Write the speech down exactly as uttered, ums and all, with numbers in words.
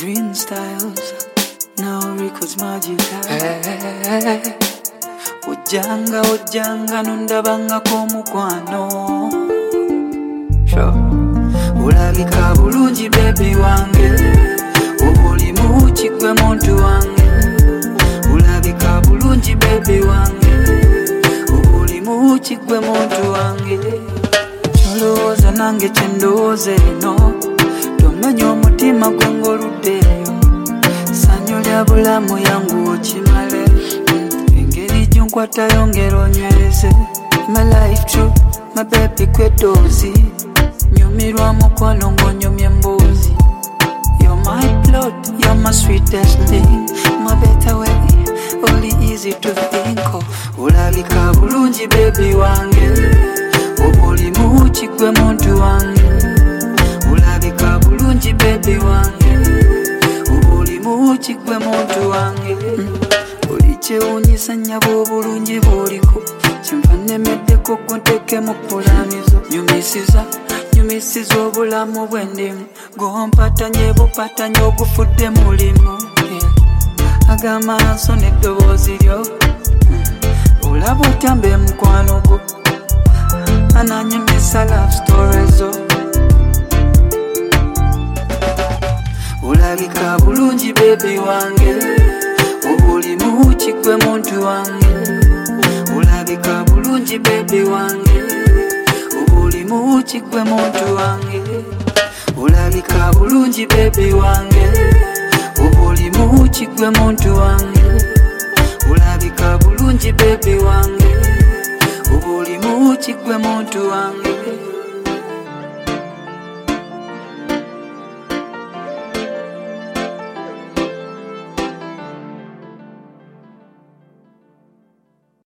Dream styles, now records magic. Hey, ojanga ojanga nundabanga komukwano. Sure. Ulabika bulungi baby wange, obuli muchi gwe muntu wange. Ulabika bulungi baby wange, obuli muchi gwe muntu wange. Cholooza nange chendooze no, tomenya omutima gwe ng'oluddeyo. Sanyu lya bulamu yangu okimale, engeri gy'onkwatayo ngero onywereze. My life true, my baby gwe doozi, nyumirwa mukwano ng'onyumya emboozi. You're my blood, you're my sweetest thing, my better way, only easy to think of. Ulabika bulungi baby wange, obuli muchi gwe muntu wange. Ulabika bulungi baby wange, obuli muchi gwe muntu wange. Buli kyewuunyisa nnyabo obulungi bw'oliko, kyenva nnemeddeko gunteeke mu pulaanizo. Nyumisiza nyumisiza obulamu bwendimu, gompatanye bupatanye ogufudde mulimu. Agamaaso n'eddoboozi lyo, olaba otyambe mukwano gwo, ananyumisa love stories zo. Ulabika bulungi baby wange, obuli muchi gwe muntu wange. Ulabika bulungi baby wange, obuli muchi gwe muntu wange. Ulabika bulungi baby wange, obuli muchi gwe muntu wange. Ulabika bulungi baby wange, obuli muchi gwe muntu wange.